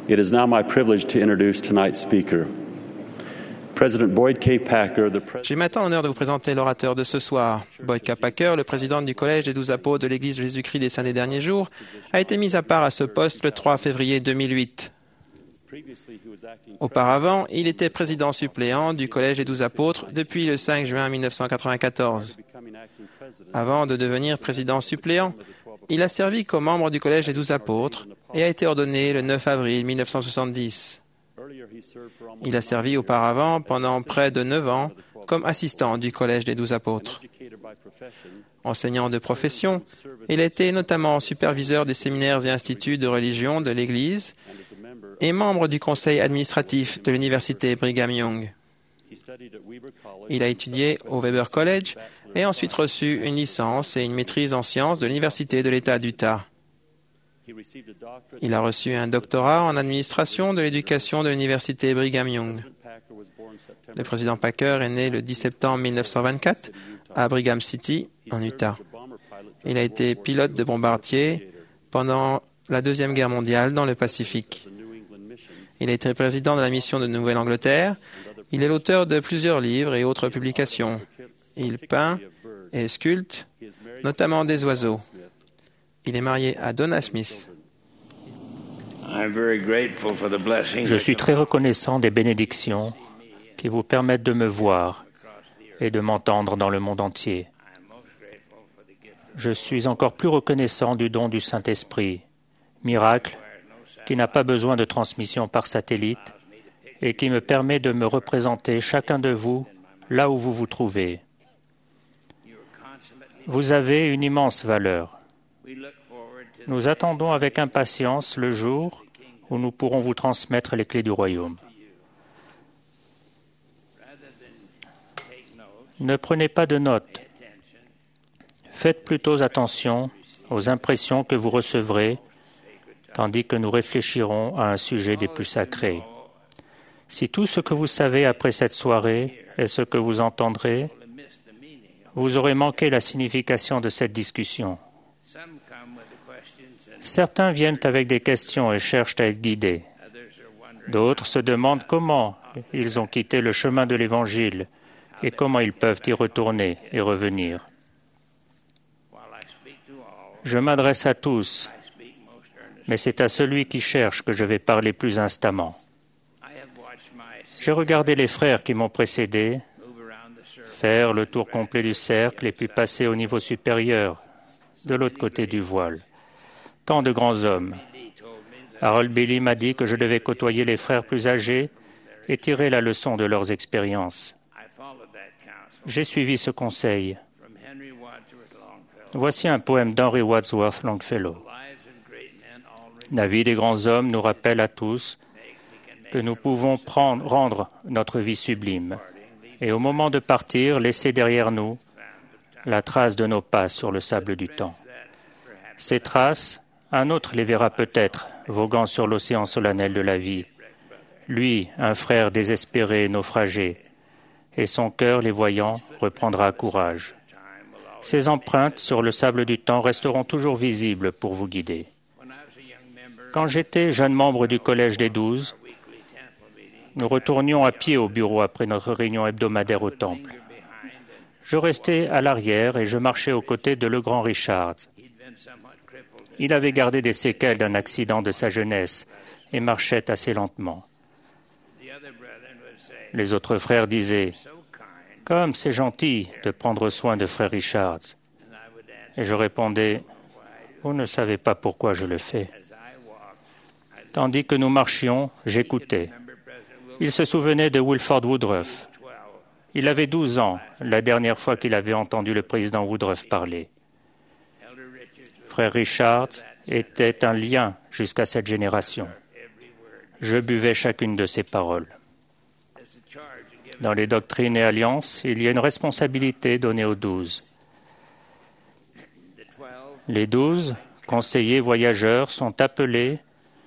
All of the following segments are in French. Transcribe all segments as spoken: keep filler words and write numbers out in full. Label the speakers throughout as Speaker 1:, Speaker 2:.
Speaker 1: It is now my privilege to introduce tonight's speaker. President Boyd K. Packer, the president...
Speaker 2: J'ai maintenant l'honneur de vous présenter l'orateur de ce soir. Boyd K. Packer, le président du Collège des douze apôtres de l'Église de Jésus-Christ des Saints des Derniers Jours, a été mis à part à ce poste le trois février deux mille huit. Auparavant, il était président suppléant du Collège des douze apôtres depuis le cinq juin mille neuf cent quatre-vingt-quatorze. Avant de devenir président suppléant, il a servi comme membre du Collège des douze apôtres et a été ordonné le neuf avril mille neuf cent soixante-dix. Il a servi auparavant pendant près de neuf ans comme assistant du Collège des douze apôtres. Enseignant de profession, il a été notamment superviseur des séminaires et instituts de religion de l'Église et membre du conseil administratif de l'université Brigham Young. Il a étudié au Weber College et ensuite reçu une licence et une maîtrise en sciences de l'université de l'État d'Utah. Il a reçu un doctorat en administration de l'éducation de l'université Brigham Young. Le président Packer est né le dix septembre mille neuf cent vingt-quatre à Brigham City, en Utah. Il a été pilote de bombardier pendant la Deuxième Guerre mondiale dans le Pacifique. Il a été président de la mission de Nouvelle-Angleterre. Il est l'auteur de plusieurs livres et autres publications. Il peint et sculpte, notamment des oiseaux. Il est marié à Donna Smith.
Speaker 3: Je suis très reconnaissant des bénédictions qui vous permettent de me voir et de m'entendre dans le monde entier. Je suis encore plus reconnaissant du don du Saint-Esprit, miracle qui n'a pas besoin de transmission par satellite et qui me permet de me représenter chacun de vous là où vous vous trouvez. Vous avez une immense valeur. Nous attendons avec impatience le jour où nous pourrons vous transmettre les clés du royaume. Ne prenez pas de notes. Faites plutôt attention aux impressions que vous recevrez, tandis que nous réfléchirons à un sujet des plus sacrés. Si tout ce que vous savez après cette soirée est ce que vous entendrez, vous aurez manqué la signification de cette discussion. Certains viennent avec des questions et cherchent à être guidés. D'autres se demandent comment ils ont quitté le chemin de l'Évangile et comment ils peuvent y retourner et revenir. Je m'adresse à tous, mais c'est à celui qui cherche que je vais parler plus instamment. J'ai regardé les frères qui m'ont précédé faire le tour complet du cercle et puis passer au niveau supérieur, de l'autre côté du voile. Tant de grands hommes. Harold Billy m'a dit que je devais côtoyer les frères plus âgés et tirer la leçon de leurs expériences. J'ai suivi ce conseil. Voici un poème d'Henry Wadsworth Longfellow. La vie des grands hommes nous rappelle à tous que nous pouvons prendre, rendre notre vie sublime et au moment de partir, laisser derrière nous la trace de nos pas sur le sable du temps. Ces traces, un autre les verra peut-être, voguant sur l'océan solennel de la vie. Lui, un frère désespéré, naufragé, et son cœur, les voyant, reprendra courage. Ces empreintes sur le sable du temps resteront toujours visibles pour vous guider. Quand j'étais jeune membre du Collège des Douze, nous retournions à pied au bureau après notre réunion hebdomadaire au temple. Je restais à l'arrière et je marchais aux côtés de le grand Richards. Il avait gardé des séquelles d'un accident de sa jeunesse et marchait assez lentement. Les autres frères disaient « Comme c'est gentil de prendre soin de frère Richards ». Et je répondais « Vous ne savez pas pourquoi je le fais ». Tandis que nous marchions, j'écoutais. Il se souvenait de Wilford Woodruff. Il avait douze ans la dernière fois qu'il avait entendu le président Woodruff parler. Frère Richards était un lien jusqu'à cette génération. Je buvais chacune de ses paroles. Dans les doctrines et alliances, il y a une responsabilité donnée aux douze. Les douze conseillers voyageurs sont appelés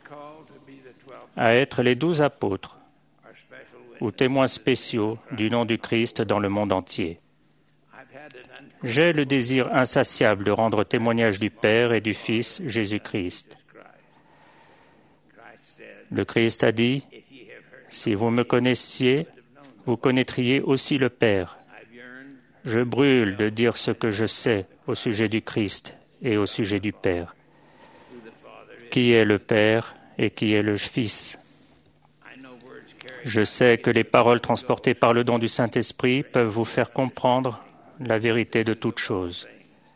Speaker 3: à être les douze apôtres ou témoins spéciaux du nom du Christ dans le monde entier. J'ai le désir insatiable de rendre témoignage du Père et du Fils Jésus-Christ. Le Christ a dit, « Si vous me connaissiez, vous connaîtriez aussi le Père. » Je brûle de dire ce que je sais au sujet du Christ et au sujet du Père. Qui est le Père et qui est le Fils? Je sais que les paroles transportées par le don du Saint-Esprit peuvent vous faire comprendre la vérité de toute chose.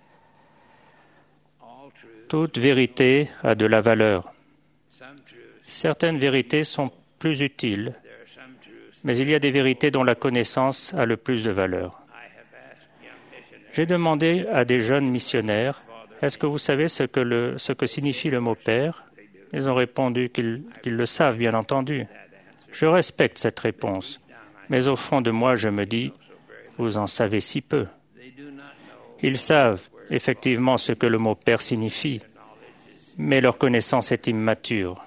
Speaker 3: Toute vérité a de la valeur. Certaines vérités sont plus utiles, mais il y a des vérités dont la connaissance a le plus de valeur. J'ai demandé à des jeunes missionnaires, « Est-ce que vous savez ce que, le, ce que signifie le mot Père ?» Ils ont répondu qu'ils, qu'ils le savent, bien entendu. Je respecte cette réponse, mais au fond de moi, je me dis, « Vous en savez si peu. » Ils savent effectivement ce que le mot Père signifie, mais leur connaissance est immature.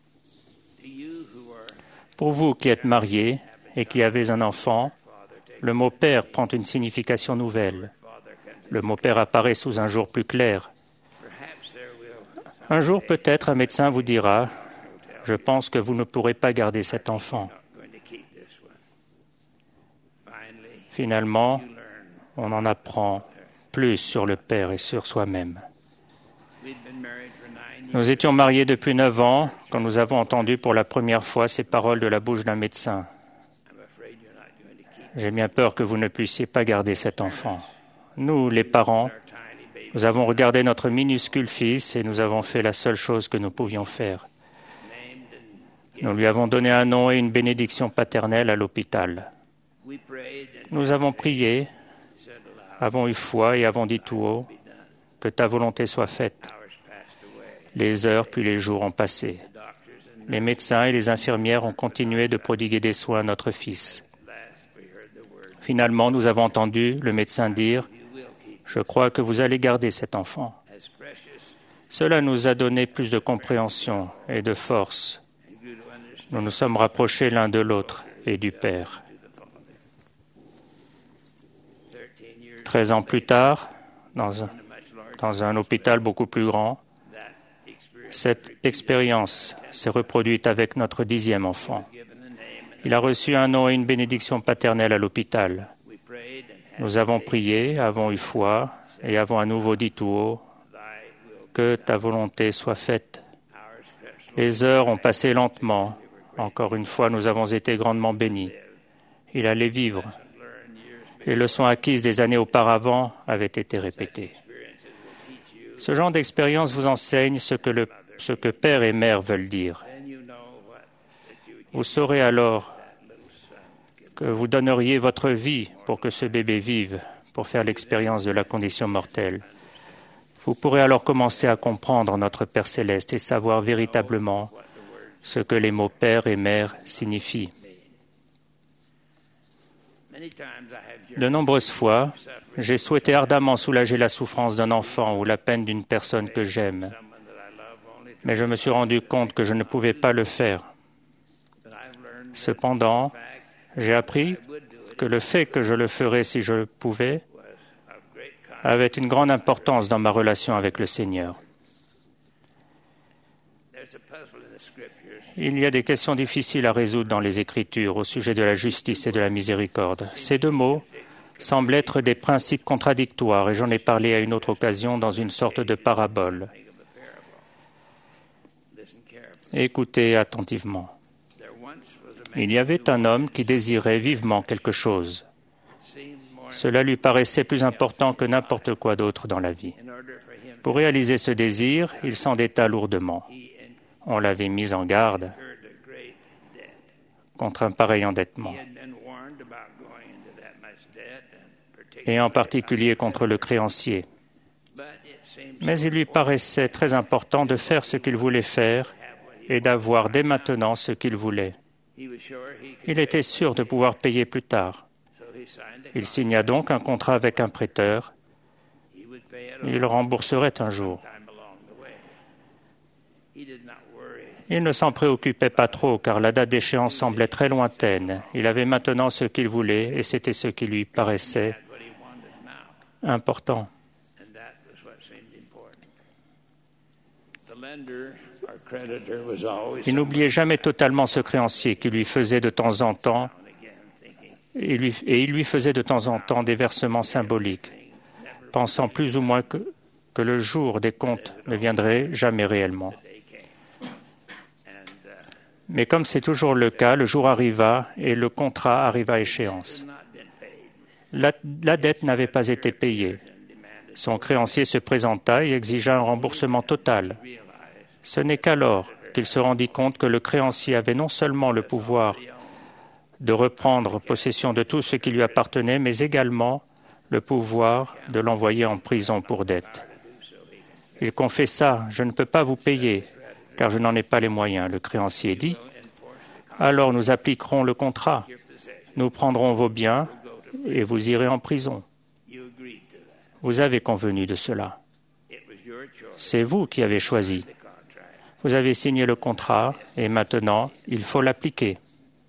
Speaker 3: Pour vous qui êtes mariés et qui avez un enfant, le mot Père prend une signification nouvelle. Le mot Père apparaît sous un jour plus clair. Un jour, peut-être, un médecin vous dira, « Je pense que vous ne pourrez pas garder cet enfant. » Finalement, on en apprend plus sur le Père et sur soi-même. Nous étions mariés depuis neuf ans quand nous avons entendu pour la première fois ces paroles de la bouche d'un médecin. J'ai bien peur que vous ne puissiez pas garder cet enfant. Nous, les parents, nous avons regardé notre minuscule fils et nous avons fait la seule chose que nous pouvions faire. Nous lui avons donné un nom et une bénédiction paternelle à l'hôpital. Nous avons prié, avons eu foi et avons dit tout haut, « Que ta volonté soit faite. » Les heures puis les jours ont passé. Les médecins et les infirmières ont continué de prodiguer des soins à notre fils. Finalement, nous avons entendu le médecin dire, « Je crois que vous allez garder cet enfant. » Cela nous a donné plus de compréhension et de force. Nous nous sommes rapprochés l'un de l'autre et du Père. Treize ans plus tard, dans un, dans un hôpital beaucoup plus grand, cette expérience s'est reproduite avec notre dixième enfant. Il a reçu un nom et une bénédiction paternelle à l'hôpital. Nous avons prié, avons eu foi et avons à nouveau dit tout haut, « Que ta volonté soit faite. » Les heures ont passé lentement. Encore une fois, nous avons été grandement bénis. Il allait vivre. Les leçons acquises des années auparavant avaient été répétées. Ce genre d'expérience vous enseigne ce que, le, ce que père et mère veulent dire. Vous saurez alors que vous donneriez votre vie pour que ce bébé vive, pour faire l'expérience de la condition mortelle. Vous pourrez alors commencer à comprendre notre Père céleste et savoir véritablement ce que les mots père et mère signifient. De nombreuses fois, j'ai souhaité ardemment soulager la souffrance d'un enfant ou la peine d'une personne que j'aime, mais je me suis rendu compte que je ne pouvais pas le faire. Cependant, j'ai appris que le fait que je le ferais si je le pouvais avait une grande importance dans ma relation avec le Seigneur. Il y a des questions difficiles à résoudre dans les Écritures au sujet de la justice et de la miséricorde. Ces deux mots semblent être des principes contradictoires et j'en ai parlé à une autre occasion dans une sorte de parabole. Écoutez attentivement. Il y avait un homme qui désirait vivement quelque chose. Cela lui paraissait plus important que n'importe quoi d'autre dans la vie. Pour réaliser ce désir, il s'endetta lourdement. On l'avait mis en garde contre un pareil endettement, et en particulier contre le créancier. Mais il lui paraissait très important de faire ce qu'il voulait faire et d'avoir dès maintenant ce qu'il voulait. Il était sûr de pouvoir payer plus tard. Il signa donc un contrat avec un prêteur. Il le rembourserait un jour. Il ne s'en préoccupait pas trop, car la date d'échéance semblait très lointaine. Il avait maintenant ce qu'il voulait, et c'était ce qui lui paraissait important. Il n'oubliait jamais totalement ce créancier qui lui faisait de temps en temps, et, lui, et il lui faisait de temps en temps des versements symboliques, pensant plus ou moins que, que le jour des comptes ne viendrait jamais réellement. Mais comme c'est toujours le cas, le jour arriva et le contrat arriva à échéance. La, la dette n'avait pas été payée. Son créancier se présenta et exigea un remboursement total. Ce n'est qu'alors qu'il se rendit compte que le créancier avait non seulement le pouvoir de reprendre possession de tout ce qui lui appartenait, mais également le pouvoir de l'envoyer en prison pour dette. Il confessa « Je ne peux pas vous payer, car je n'en ai pas les moyens. » Le créancier dit « Alors nous appliquerons le contrat. Nous prendrons vos biens et vous irez en prison. » Vous avez convenu de cela. C'est vous qui avez choisi. Vous avez signé le contrat et maintenant, il faut l'appliquer.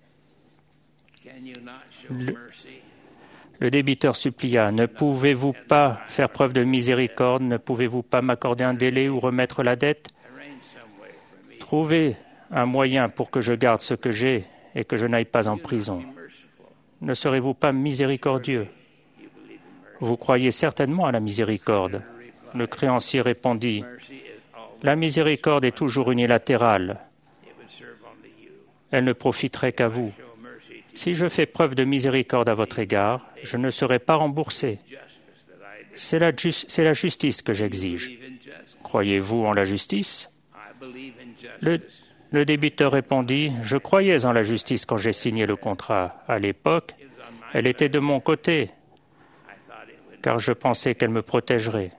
Speaker 3: Le, le débiteur supplia, « Ne pouvez-vous pas faire preuve de miséricorde? Ne pouvez-vous pas m'accorder un délai ou remettre la dette? Trouvez un moyen pour que je garde ce que j'ai et que je n'aille pas en prison. Ne serez-vous pas miséricordieux? Vous croyez certainement à la miséricorde. » Le créancier répondit, « La miséricorde est toujours unilatérale. Elle ne profiterait qu'à vous. Si je fais preuve de miséricorde à votre égard, je ne serai pas remboursé. C'est la, ju- c'est la justice que j'exige. Croyez-vous en la justice? » Le, le débiteur répondit, « Je croyais en la justice quand j'ai signé le contrat. À l'époque, elle était de mon côté, car je pensais qu'elle me protégerait.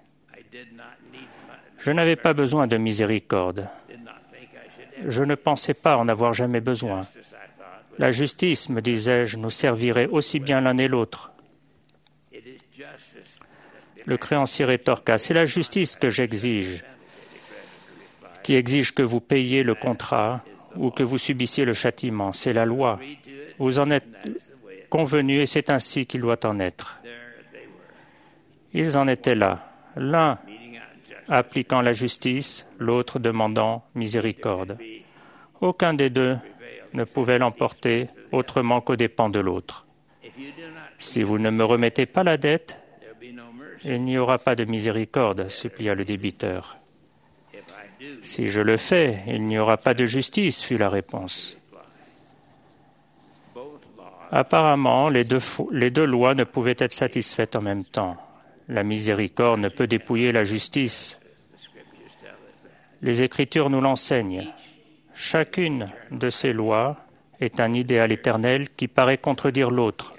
Speaker 3: Je n'avais pas besoin de miséricorde. Je ne pensais pas en avoir jamais besoin. La justice, me disais-je, nous servirait aussi bien l'un et l'autre. » Le créancier rétorqua, « C'est la justice que j'exige, qui exige que vous payiez le contrat ou que vous subissiez le châtiment. C'est la loi. Vous en êtes convenus et c'est ainsi qu'il doit en être. » Ils en étaient là, l'un appliquant la justice, l'autre demandant miséricorde. Aucun des deux ne pouvait l'emporter autrement qu'aux dépens de l'autre. Si vous ne me remettez pas la dette, il n'y aura pas de miséricorde, supplia le débiteur. Si je le fais, il n'y aura pas de justice, fut la réponse. Apparemment, les deux, les deux lois ne pouvaient être satisfaites en même temps. La miséricorde ne peut dépouiller la justice. Les Écritures nous l'enseignent. Chacune de ces lois est un idéal éternel qui paraît contredire l'autre.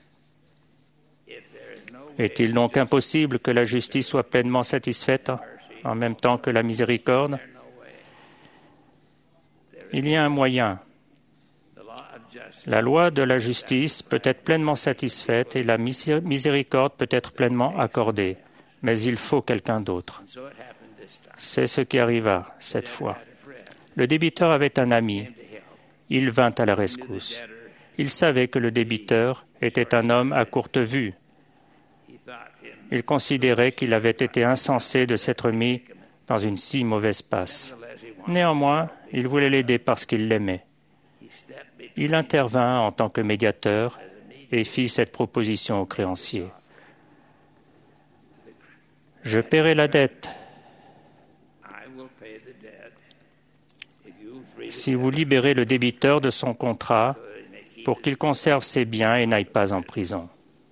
Speaker 3: Est-il donc impossible que la justice soit pleinement satisfaite en même temps que la miséricorde? Il y a un moyen. La loi de la justice peut être pleinement satisfaite et la miséricorde peut être pleinement accordée, mais il faut quelqu'un d'autre. C'est ce qui arriva cette fois. Le débiteur avait un ami. Il vint à la rescousse. Il savait que le débiteur était un homme à courte vue. Il considérait qu'il avait été insensé de s'être mis dans une si mauvaise passe. Néanmoins, il voulait l'aider parce qu'il l'aimait. Il intervint en tant que médiateur et fit cette proposition au créancier. « Je paierai la dette si vous libérez le débiteur de son contrat pour qu'il conserve ses biens et n'aille pas en prison. »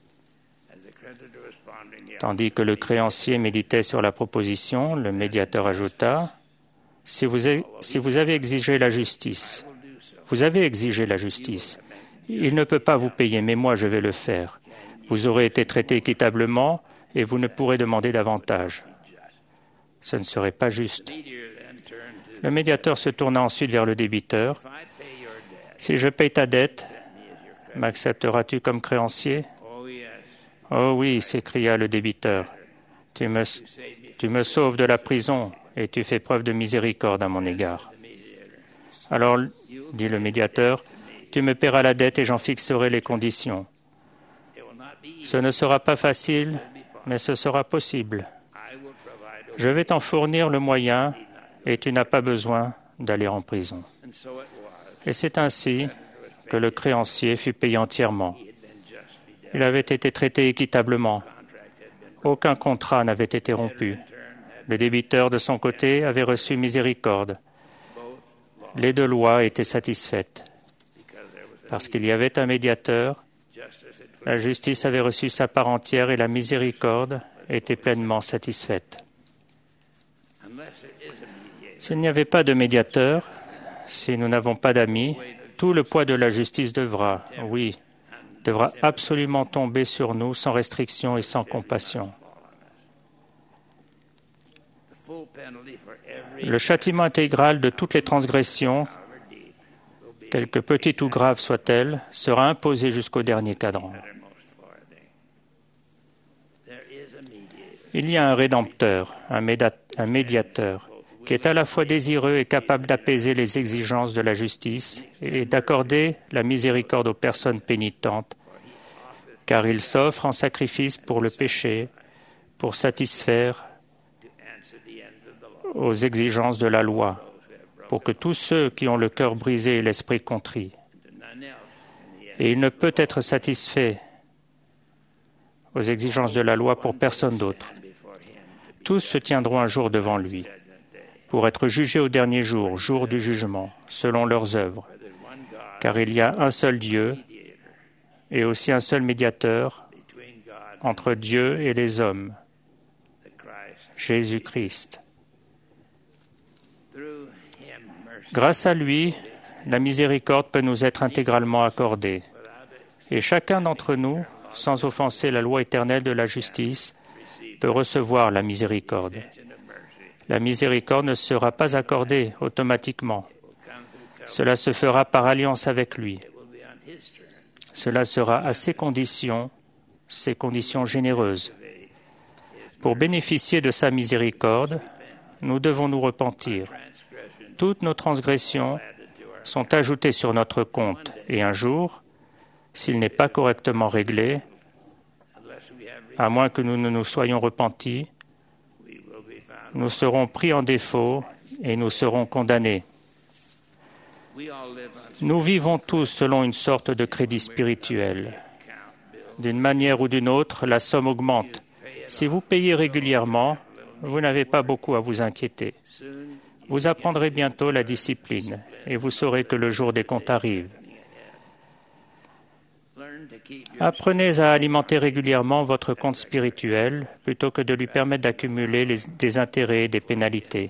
Speaker 3: Tandis que le créancier méditait sur la proposition, le médiateur ajouta, « Si vous, si vous avez exigé la justice, vous avez exigé la justice. Il ne peut pas vous payer, mais moi je vais le faire. Vous aurez été traité équitablement et vous ne pourrez demander davantage. Ce ne serait pas juste. » Le médiateur se tourna ensuite vers le débiteur. « Si je paye ta dette, m'accepteras-tu comme créancier ?»« Oh oui, s'écria le débiteur. Tu me, tu me sauves de la prison et tu fais preuve de miséricorde à mon égard. » Alors, dit le médiateur, tu me paieras la dette et j'en fixerai les conditions. Ce ne sera pas facile, mais ce sera possible. Je vais t'en fournir le moyen et tu n'as pas besoin d'aller en prison. Et c'est ainsi que le créancier fut payé entièrement. Il avait été traité équitablement. Aucun contrat n'avait été rompu. Le débiteur, de son côté, avait reçu miséricorde. Les deux lois étaient satisfaites. Parce qu'il y avait un médiateur, la justice avait reçu sa part entière et la miséricorde était pleinement satisfaite. S'il n'y avait pas de médiateur, si nous n'avons pas d'amis, tout le poids de la justice devra, oui, devra absolument tomber sur nous sans restriction et sans compassion. Le châtiment intégral de toutes les transgressions, quelque petite ou grave soit-elle, sera imposé jusqu'au dernier cadran. Il y a un rédempteur, un, méda- un médiateur, qui est à la fois désireux et capable d'apaiser les exigences de la justice et d'accorder la miséricorde aux personnes pénitentes, car il s'offre en sacrifice pour le péché, pour satisfaire aux exigences de la loi, pour que tous ceux qui ont le cœur brisé et l'esprit contrit. Et il ne peut être satisfait aux exigences de la loi pour personne d'autre. Tous se tiendront un jour devant lui, pour être jugés au dernier jour, jour du jugement, selon leurs œuvres, car il y a un seul Dieu et aussi un seul médiateur entre Dieu et les hommes, Jésus-Christ. Grâce à lui, la miséricorde peut nous être intégralement accordée, et chacun d'entre nous, sans offenser la loi éternelle de la justice, peut recevoir la miséricorde. La miséricorde ne sera pas accordée automatiquement. Cela se fera par alliance avec lui. Cela sera à ses conditions, ses conditions généreuses. Pour bénéficier de sa miséricorde, nous devons nous repentir. Toutes nos transgressions sont ajoutées sur notre compte et un jour, s'il n'est pas correctement réglé, à moins que nous ne nous soyons repentis, nous serons pris en défaut et nous serons condamnés. Nous vivons tous selon une sorte de crédit spirituel. D'une manière ou d'une autre, la somme augmente. Si vous payez régulièrement, vous n'avez pas beaucoup à vous inquiéter. Vous apprendrez bientôt la discipline et vous saurez que le jour des comptes arrive. Apprenez à alimenter régulièrement votre compte spirituel plutôt que de lui permettre d'accumuler les, des intérêts et des pénalités.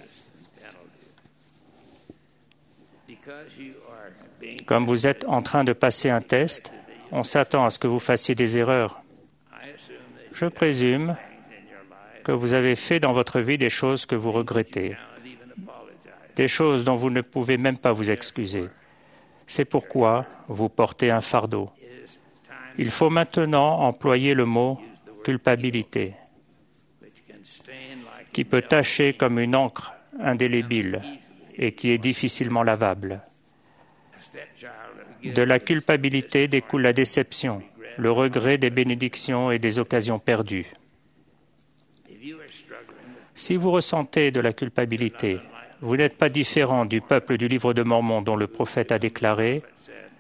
Speaker 3: Comme vous êtes en train de passer un test, on s'attend à ce que vous fassiez des erreurs. Je présume que vous avez fait dans votre vie des choses que vous regrettez, des choses dont vous ne pouvez même pas vous excuser. C'est pourquoi vous portez un fardeau. Il faut maintenant employer le mot « culpabilité », qui peut tacher comme une encre indélébile et qui est difficilement lavable. De la culpabilité découle la déception, le regret des bénédictions et des occasions perdues. Si vous ressentez de la culpabilité, vous n'êtes pas différent du peuple du livre de Mormon dont le prophète a déclaré «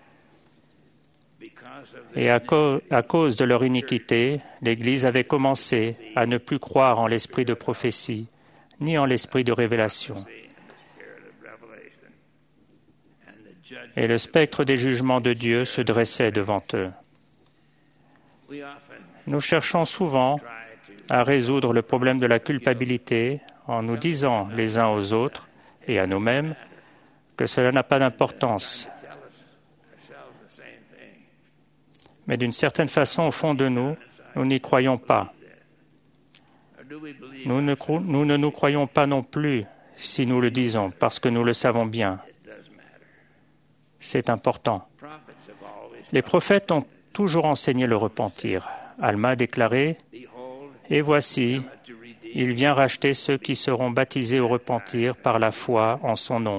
Speaker 3: Et à, co- à cause de leur iniquité, l'Église avait commencé à ne plus croire en l'esprit de prophétie, ni en l'esprit de révélation. Et le spectre des jugements de Dieu se dressait devant eux. » Nous cherchons souvent à résoudre le problème de la culpabilité en nous disant les uns aux autres et à nous-mêmes que cela n'a pas d'importance. Mais d'une certaine façon, au fond de nous, nous n'y croyons pas. Nous ne, cro- nous ne nous croyons pas non plus si nous le disons, parce que nous le savons bien. C'est important. Les prophètes ont toujours enseigné le repentir. Alma a déclaré « Et voici, il vient racheter ceux qui seront baptisés au repentir par la foi en son nom. »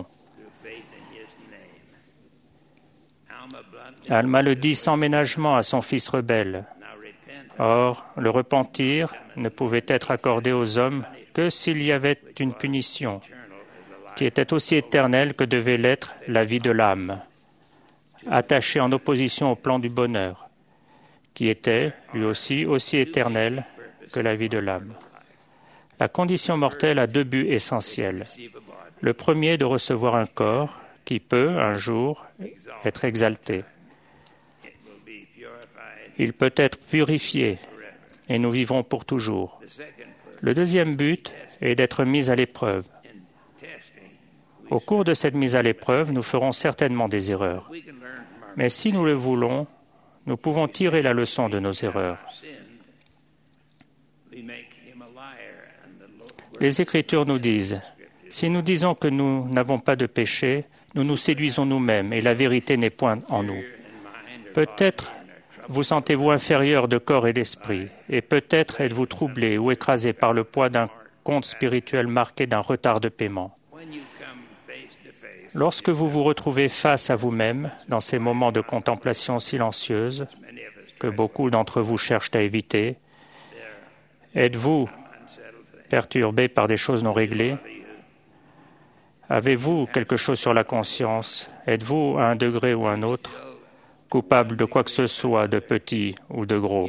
Speaker 3: Alma le dit sans ménagement à son fils rebelle. Or, le repentir ne pouvait être accordé aux hommes que s'il y avait une punition, qui était aussi éternelle que devait l'être la vie de l'âme, attachée en opposition au plan du bonheur, qui était, lui aussi, aussi éternel que la vie de l'âme. La condition mortelle a deux buts essentiels. Le premier est de recevoir un corps qui peut, un jour, être exalté. Il peut être purifié et nous vivrons pour toujours. Le deuxième but est d'être mis à l'épreuve. Au cours de cette mise à l'épreuve, nous ferons certainement des erreurs. Mais si nous le voulons, nous pouvons tirer la leçon de nos erreurs. Les Écritures nous disent, si nous disons que nous n'avons pas de péché, nous nous séduisons nous-mêmes et la vérité n'est point en nous. Peut-être vous sentez-vous inférieur de corps et d'esprit, et peut-être êtes-vous troublé ou écrasé par le poids d'un compte spirituel marqué d'un retard de paiement. Lorsque vous vous retrouvez face à vous-même dans ces moments de contemplation silencieuse que beaucoup d'entre vous cherchent à éviter, êtes-vous perturbé par des choses non réglées? Avez-vous quelque chose sur la conscience? Êtes-vous à un degré ou un autre coupable de quoi que ce soit, de petit ou de gros?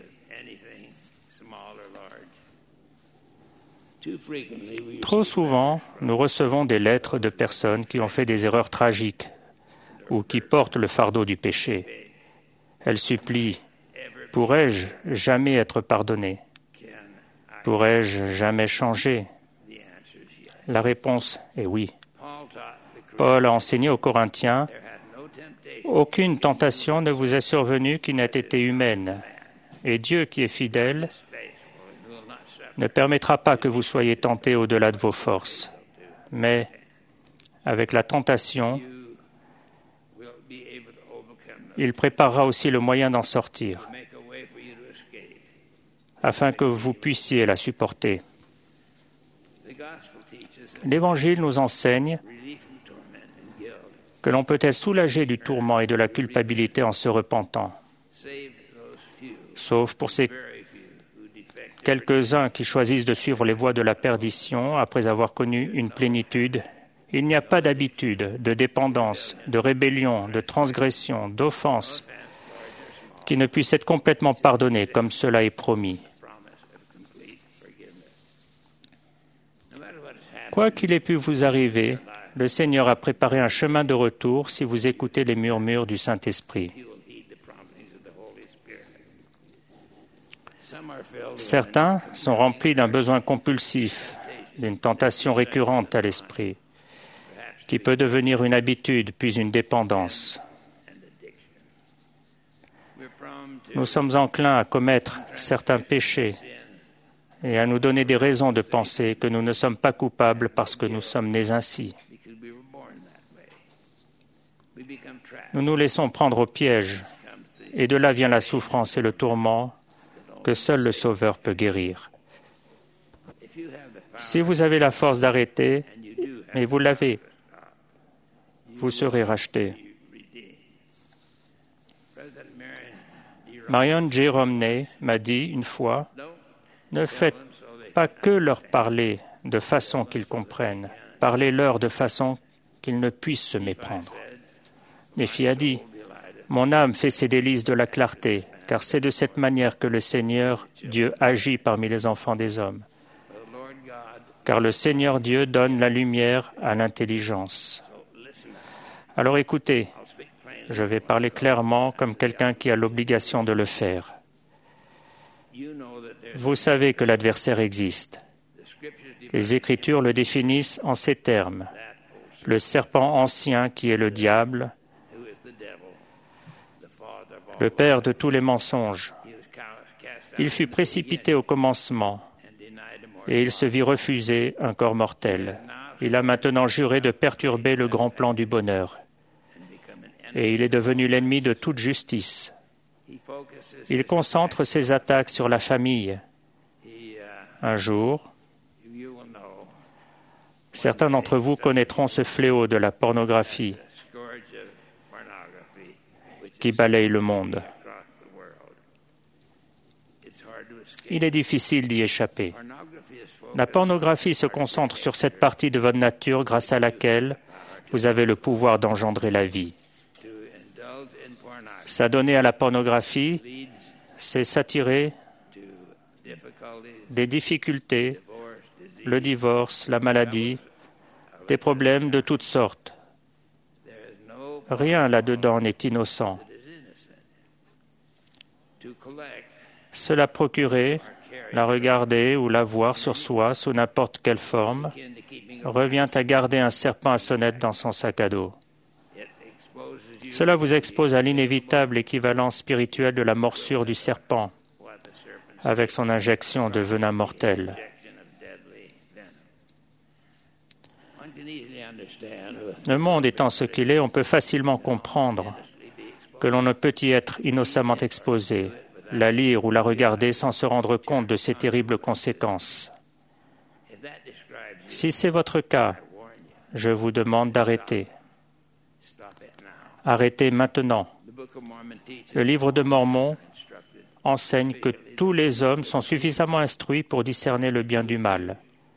Speaker 3: Trop souvent, nous recevons des lettres de personnes qui ont fait des erreurs tragiques ou qui portent le fardeau du péché. Elles supplient, « Pourrais-je jamais être pardonné? Pourrais-je jamais changer ?» La réponse est oui. Paul a enseigné aux Corinthiens, « Aucune tentation ne vous est survenue qui n'ait été humaine, et Dieu qui est fidèle ne permettra pas que vous soyez tentés au-delà de vos forces, mais avec la tentation, il préparera aussi le moyen d'en sortir, afin que vous puissiez la supporter. » L'Évangile nous enseigne que l'on peut être soulagé du tourment et de la culpabilité en se repentant, sauf pour ces quelques-uns qui choisissent de suivre les voies de la perdition après avoir connu une plénitude. Il n'y a pas d'habitude, de dépendance, de rébellion, de transgression, d'offense qui ne puisse être complètement pardonnée comme cela est promis. Quoi qu'il ait pu vous arriver, le Seigneur a préparé un chemin de retour si vous écoutez les murmures du Saint-Esprit. Certains sont remplis d'un besoin compulsif, d'une tentation récurrente à l'esprit, qui peut devenir une habitude puis une dépendance. Nous sommes enclins à commettre certains péchés et à nous donner des raisons de penser que nous ne sommes pas coupables parce que nous sommes nés ainsi. Nous nous laissons prendre au piège, et de là vient la souffrance et le tourment que seul le Sauveur peut guérir. Si vous avez la force d'arrêter, et vous l'avez, vous serez racheté. Marion J. Romney m'a dit une fois, « Ne faites pas que leur parler de façon qu'ils comprennent, parlez-leur de façon qu'ils ne puissent se méprendre. » Nephi a dit, « Mon âme fait ses délices de la clarté, car c'est de cette manière que le Seigneur Dieu agit parmi les enfants des hommes. Car le Seigneur Dieu donne la lumière à l'intelligence. » Alors écoutez, je vais parler clairement comme quelqu'un qui a l'obligation de le faire. Vous savez que l'adversaire existe. Les Écritures le définissent en ces termes. Le serpent ancien qui est le diable, le père de tous les mensonges. Il fut précipité au commencement et il se vit refuser un corps mortel. Il a maintenant juré de perturber le grand plan du bonheur et il est devenu l'ennemi de toute justice. Il concentre ses attaques sur la famille. Un jour, certains d'entre vous connaîtront ce fléau de la pornographie qui balaye le monde. il est difficile d'y échapper. La pornographie se concentre sur cette partie de votre nature grâce à laquelle vous avez le pouvoir d'engendrer la vie. S'adonner à la pornographie, c'est s'attirer des difficultés, le divorce, la maladie, des problèmes de toutes sortes. Rien là-dedans n'est innocent. Se la procurer, la regarder ou la voir sur soi sous n'importe quelle forme revient à garder un serpent à sonnette dans son sac à dos. Cela vous expose à l'inévitable équivalence spirituelle de la morsure du serpent avec son injection de venin mortel. Le monde étant ce qu'il est, on peut facilement comprendre que l'on ne peut y être innocemment exposé, la lire ou la regarder sans se rendre compte de ses terribles conséquences. Si c'est votre cas, je vous demande d'arrêter. Arrêtez maintenant. Le livre de Mormon enseigne que tous les hommes sont suffisamment instruits pour discerner le bien du mal.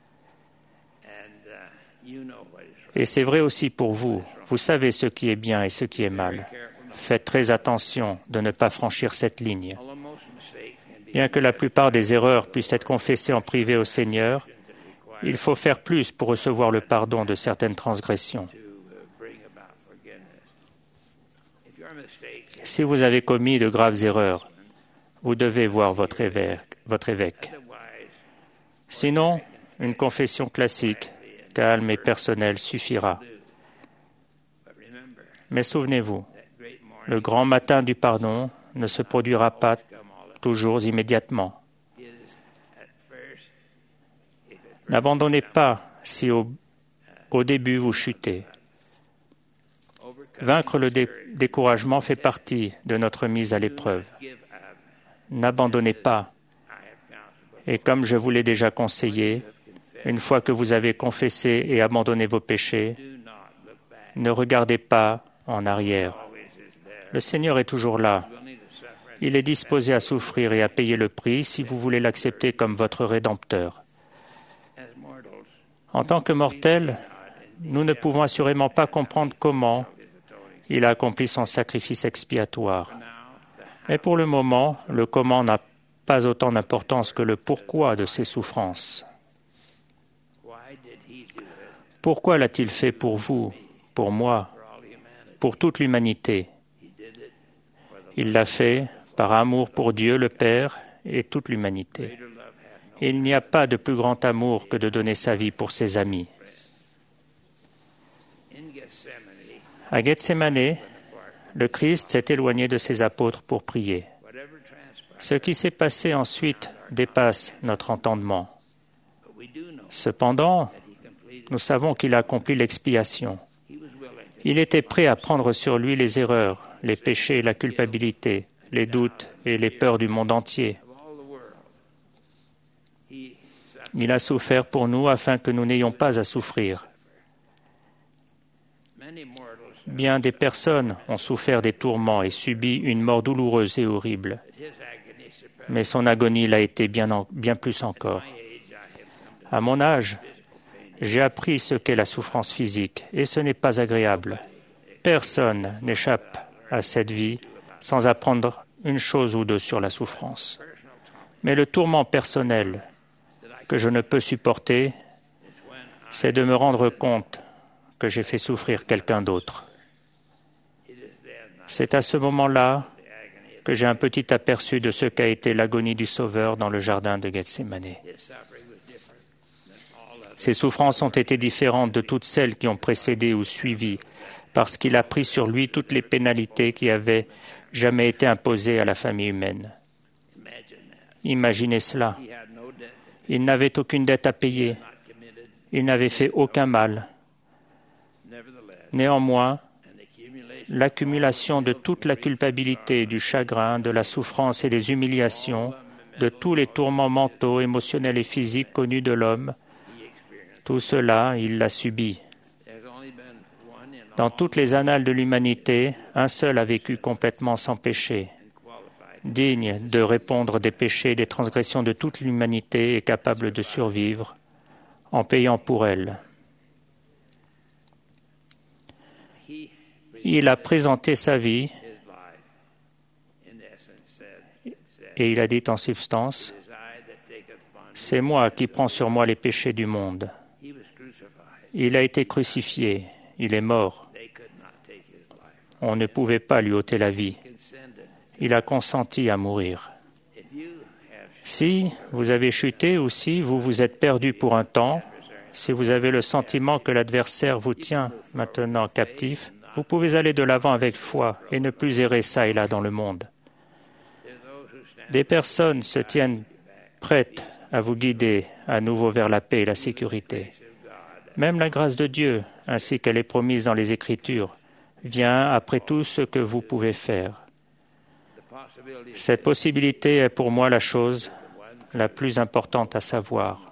Speaker 3: Et c'est vrai aussi pour vous. Vous savez ce qui est bien et ce qui est mal. Faites très attention de ne pas franchir cette ligne. Bien que la plupart des erreurs puissent être confessées en privé au Seigneur, il faut faire plus pour recevoir le pardon de certaines transgressions. Si vous avez commis de graves erreurs, vous devez voir votre évêque. Votre évêque. Sinon, une confession classique, calme et personnelle suffira. Mais souvenez-vous, le grand matin du pardon ne se produira pas toujours immédiatement. N'abandonnez pas si au, au début vous chutez. Vaincre le dé- découragement fait partie de notre mise à l'épreuve. N'abandonnez pas. Et comme je vous l'ai déjà conseillé, une fois que vous avez confessé et abandonné vos péchés, ne regardez pas en arrière. Le Seigneur est toujours là. Il est disposé à souffrir et à payer le prix si vous voulez l'accepter comme votre Rédempteur. En tant que mortels, nous ne pouvons assurément pas comprendre comment il a accompli son sacrifice expiatoire. Mais pour le moment, le comment n'a pas autant d'importance que le pourquoi de ses souffrances. Pourquoi l'a-t-il fait pour vous, pour moi, pour toute l'humanité? Il l'a fait par amour pour Dieu le Père et toute l'humanité. Il n'y a pas de plus grand amour que de donner sa vie pour ses amis. À Gethsémani, le Christ s'est éloigné de ses apôtres pour prier. Ce qui s'est passé ensuite dépasse notre entendement. Cependant, nous savons qu'il a accompli l'expiation. Il était prêt à prendre sur lui les erreurs, les péchés et la culpabilité, les doutes et les peurs du monde entier. Il a souffert pour nous afin que nous n'ayons pas à souffrir. Bien des personnes ont souffert des tourments et subi une mort douloureuse et horrible. Mais son agonie l'a été bien, en, bien plus encore. À mon âge, j'ai appris ce qu'est la souffrance physique, et ce n'est pas agréable. Personne n'échappe à cette vie sans apprendre une chose ou deux sur la souffrance. Mais le tourment personnel que je ne peux supporter, c'est de me rendre compte que j'ai fait souffrir quelqu'un d'autre. C'est à ce moment-là que j'ai un petit aperçu de ce qu'a été l'agonie du Sauveur dans le jardin de Gethsémani. Ses souffrances ont été différentes de toutes celles qui ont précédé ou suivi, parce qu'il a pris sur lui toutes les pénalités qui avaient jamais été imposées à la famille humaine. Imaginez cela. Il n'avait aucune dette à payer. Il n'avait fait aucun mal. Néanmoins, l'accumulation de toute la culpabilité, du chagrin, de la souffrance et des humiliations, de tous les tourments mentaux, émotionnels et physiques connus de l'homme, tout cela, il l'a subi. Dans toutes les annales de l'humanité, un seul a vécu complètement sans péché. digne de répondre des péchés et des transgressions de toute l'humanité et capable de survivre en payant pour elles. Il a présenté sa vie et il a dit en substance, « C'est moi qui prends sur moi les péchés du monde. » Il a été crucifié, il est mort. On ne pouvait pas lui ôter la vie. Il a consenti à mourir. Si vous avez chuté ou si vous vous êtes perdu pour un temps, si vous avez le sentiment que l'adversaire vous tient maintenant captif, vous pouvez aller de l'avant avec foi et ne plus errer ça et là dans le monde. Des personnes se tiennent prêtes à vous guider à nouveau vers la paix et la sécurité. Même la grâce de Dieu, ainsi qu'elle est promise dans les Écritures, vient après tout ce que vous pouvez faire. Cette possibilité est pour moi la chose la plus importante à savoir.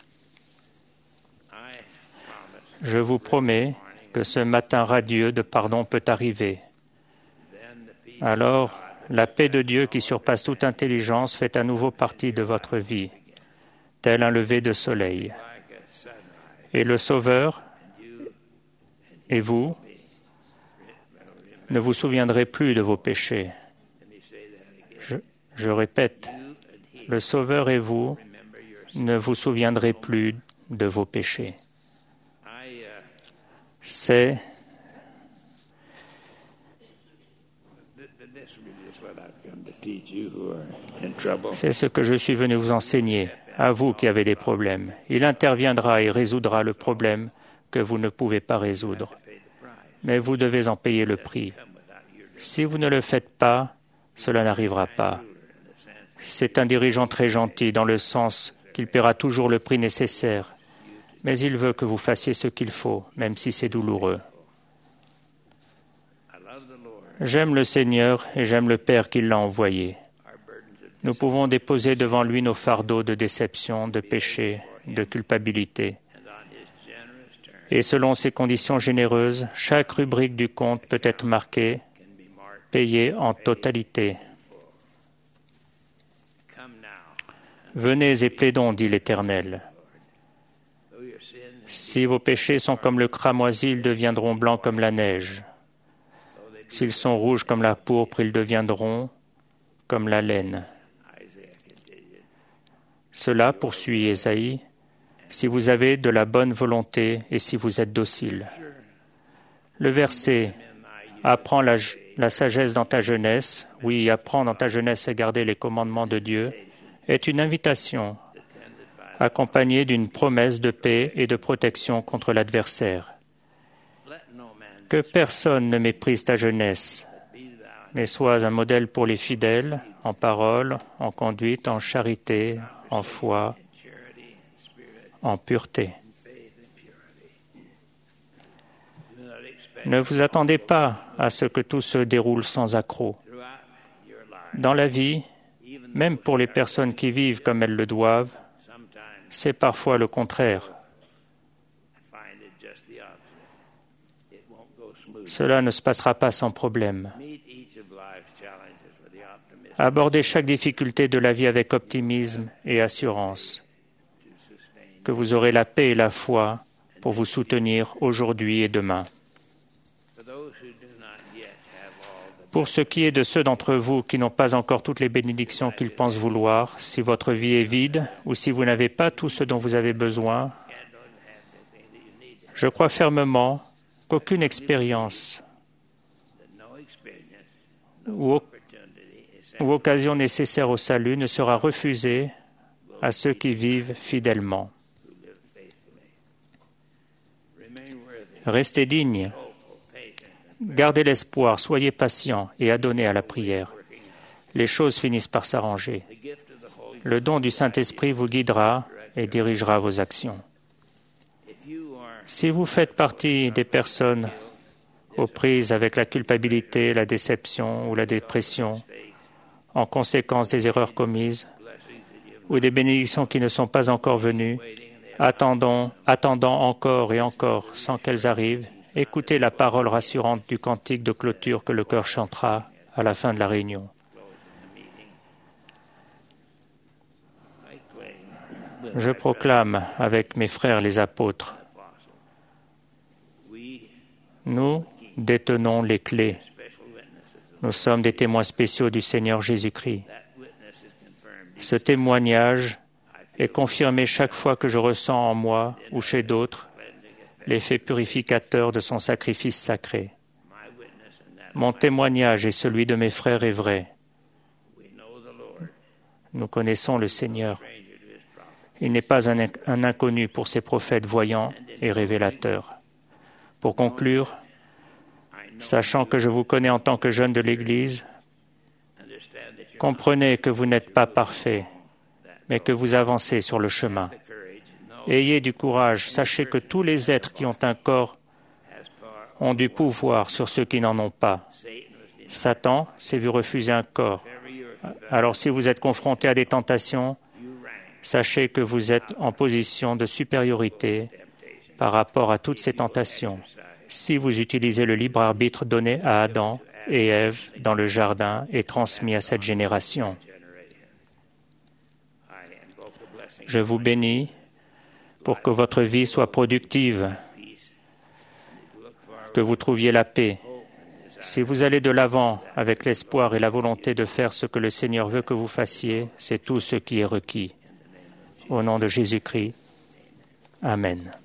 Speaker 3: Je vous promets que ce matin radieux de pardon peut arriver. Alors, la paix de Dieu qui surpasse toute intelligence fait à nouveau partie de votre vie, tel un lever de soleil. Et le Sauveur et vous ne vous souviendrez plus de vos péchés. Je, je répète, le Sauveur et vous ne vous souviendrez plus de vos péchés. C'est C'est ce que je suis venu vous enseigner, à vous qui avez des problèmes. Il interviendra et résoudra le problème que vous ne pouvez pas résoudre. Mais vous devez en payer le prix. Si vous ne le faites pas, cela n'arrivera pas. C'est un dirigeant très gentil dans le sens qu'il paiera toujours le prix nécessaire, mais il veut que vous fassiez ce qu'il faut, même si c'est douloureux. J'aime le Seigneur et j'aime le Père qui l'a envoyé. Nous pouvons déposer devant lui nos fardeaux de déception, de péché, de culpabilité. Et selon ces conditions généreuses, chaque rubrique du compte peut être marquée, payée en totalité. Venez et plaidons, dit l'Éternel. Si vos péchés sont comme le cramoisi, ils deviendront blancs comme la neige. S'ils sont rouges comme la pourpre, ils deviendront comme la laine. Cela, poursuit Ésaïe, si vous avez de la bonne volonté et si vous êtes docile. Le verset « Apprends la, la sagesse dans ta jeunesse », oui, apprends dans ta jeunesse à garder les commandements de Dieu, est une invitation accompagnée d'une promesse de paix et de protection contre l'adversaire. Que personne ne méprise ta jeunesse, mais sois un modèle pour les fidèles, en parole, en conduite, en charité, en foi, en pureté. Ne vous attendez pas à ce que tout se déroule sans accroc. Dans la vie, même pour les personnes qui vivent comme elles le doivent, c'est parfois le contraire. Cela ne se passera pas sans problème. Abordez chaque difficulté de la vie avec optimisme et assurance, que vous aurez la paix et la foi pour vous soutenir aujourd'hui et demain. Pour ce qui est de ceux d'entre vous qui n'ont pas encore toutes les bénédictions qu'ils pensent vouloir, si votre vie est vide ou si vous n'avez pas tout ce dont vous avez besoin, je crois fermement qu'aucune expérience ou, ou occasion nécessaire au salut ne sera refusée à ceux qui vivent fidèlement. Restez dignes. Gardez l'espoir, soyez patients et adonnez à la prière. Les choses finissent par s'arranger. Le don du Saint-Esprit vous guidera et dirigera vos actions. Si vous faites partie des personnes aux prises avec la culpabilité, la déception ou la dépression, en conséquence des erreurs commises, ou des bénédictions qui ne sont pas encore venues, attendons, attendant encore et encore sans qu'elles arrivent, écoutez la parole rassurante du cantique de clôture que le chœur chantera à la fin de la réunion. Je proclame avec mes frères les apôtres, nous détenons les clés. Nous sommes des témoins spéciaux du Seigneur Jésus-Christ. Ce témoignage est confirmé chaque fois que je ressens en moi ou chez d'autres l'effet purificateur de son sacrifice sacré. Mon témoignage et celui de mes frères est vrai. Nous connaissons le Seigneur. Il n'est pas un, un inconnu pour ses prophètes voyants et révélateurs. Pour conclure, sachant que je vous connais en tant que jeune de l'Église, comprenez que vous n'êtes pas parfait, mais que vous avancez sur le chemin. Ayez du courage, sachez que tous les êtres qui ont un corps ont du pouvoir sur ceux qui n'en ont pas. Satan s'est vu refuser un corps. Alors si vous êtes confronté à des tentations, sachez que vous êtes en position de supériorité par rapport à toutes ces tentations. Si vous utilisez le libre arbitre donné à Adam et Ève dans le jardin et transmis à cette génération. Je vous bénis pour que votre vie soit productive, que vous trouviez la paix. Si vous allez de l'avant avec l'espoir et la volonté de faire ce que le Seigneur veut que vous fassiez, c'est tout ce qui est requis. Au nom de Jésus-Christ, Amen.